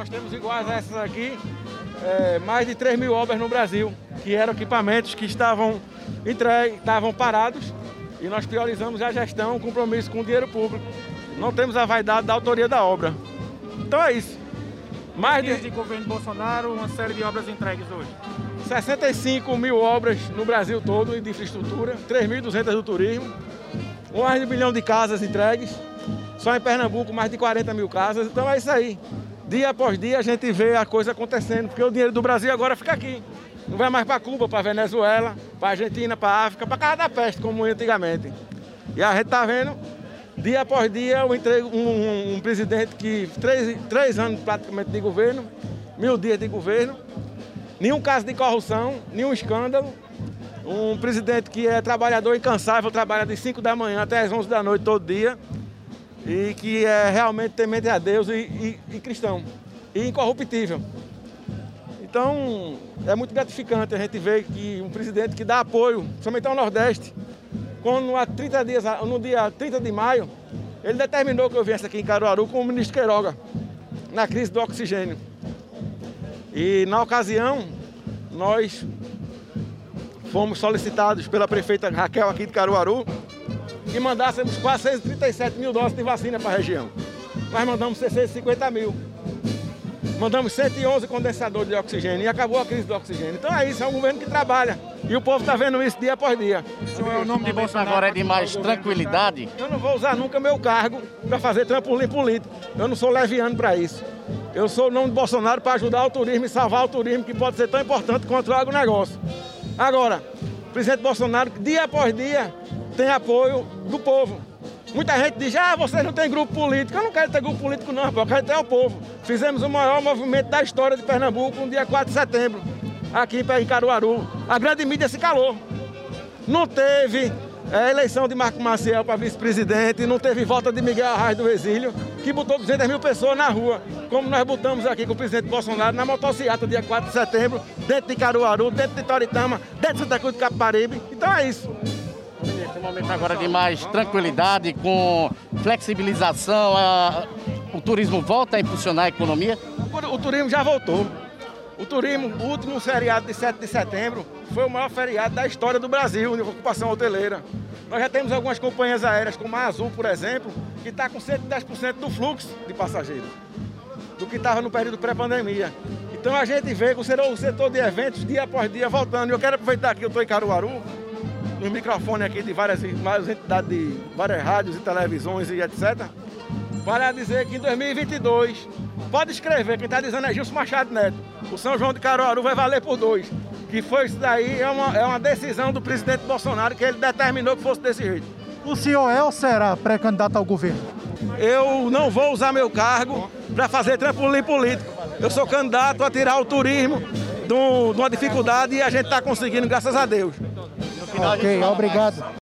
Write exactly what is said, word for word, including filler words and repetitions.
nós temos iguais a essas aqui, é, mais de três mil obras no Brasil, que eram equipamentos que estavam entregues, estavam parados, e nós priorizamos a gestão, o compromisso com o dinheiro público. Não temos a vaidade da autoria da obra. Então é isso. Mais de... de governo Bolsonaro, uma série de obras entregues hoje. sessenta e cinco mil obras no Brasil todo de infraestrutura, três mil e duzentas do turismo, mais de um milhão de casas entregues, só em Pernambuco mais de quarenta mil casas. Então é isso aí. Dia após dia a gente vê a coisa acontecendo, porque o dinheiro do Brasil agora fica aqui. Não vai mais para Cuba, para Venezuela, para Argentina, para África, para casa da peste, como antigamente. E a gente está vendo, dia após dia, eu entrego um, um, um presidente que três, três anos praticamente de governo, mil dias de governo, nenhum caso de corrupção, nenhum escândalo. Um presidente que é trabalhador incansável, trabalha de cinco da manhã até as onze da noite todo dia. E que é realmente temente a Deus e, e, e cristão. E incorruptível. Então, é muito gratificante a gente ver que um presidente que dá apoio, somente ao Nordeste, quando há trinta dias, no dia trinta de maio, ele determinou que eu viesse aqui em Caruaru com o ministro Queiroga, na crise do oxigênio. E, na ocasião, nós fomos solicitados pela prefeita Raquel aqui de Caruaru que mandássemos quase cento e trinta e sete mil doses de vacina para a região. Nós mandamos seiscentos e cinquenta mil. Mandamos cento e onze condensadores de oxigênio e acabou a crise do oxigênio. Então é isso, é um governo que trabalha. E o povo está vendo isso dia após dia. O senhor é o nome de Bolsonaro agora é de mais tranquilidade? Eu não vou usar nunca meu cargo para fazer trampolim político. Eu não sou leviano para isso. Eu sou o nome de Bolsonaro para ajudar o turismo e salvar o turismo, que pode ser tão importante quanto o agronegócio. Agora, o presidente Bolsonaro, dia após dia, tem apoio do povo. Muita gente diz, ah, vocês não têm grupo político. Eu não quero ter grupo político não, eu quero ter o povo. Fizemos o maior movimento da história de Pernambuco no dia quatro de setembro, aqui em Caruaru. A grande mídia se calou. Não teve é, eleição de Marco Maciel para vice-presidente, não teve volta de Miguel Arraes do Exílio, que botou duzentas mil pessoas na rua, como nós botamos aqui com o presidente Bolsonaro na motociata dia quatro de setembro, dentro de Caruaru, dentro de Toritama, dentro de Santa Cruz de Capibaribe. Então é isso. Nesse momento agora de mais tranquilidade, com flexibilização, a, o turismo volta a impulsionar a economia? O, o turismo já voltou. O turismo, o último feriado de sete de setembro, foi o maior feriado da história do Brasil, de ocupação hoteleira. Nós já temos algumas companhias aéreas, como a Azul, por exemplo, que está com cento e dez por cento do fluxo de passageiros, do que estava no período pré-pandemia. Então a gente vê que o setor de eventos, dia após dia, voltando. E eu quero aproveitar que eu estou em Caruaru, nos microfones aqui de várias, várias entidades, de várias rádios e televisões e etcétera, para dizer que em dois mil e vinte e dois, pode escrever, quem está dizendo é Gilson Machado Neto, o São João de Caruaru vai valer por dois. Que foi isso daí, é uma, é uma decisão do presidente Bolsonaro, que ele determinou que fosse desse jeito. O senhor é ou será pré-candidato ao governo? Eu não vou usar meu cargo para fazer trampolim político. Eu sou candidato a tirar o turismo de uma dificuldade e a gente está conseguindo, graças a Deus. Ok, obrigado.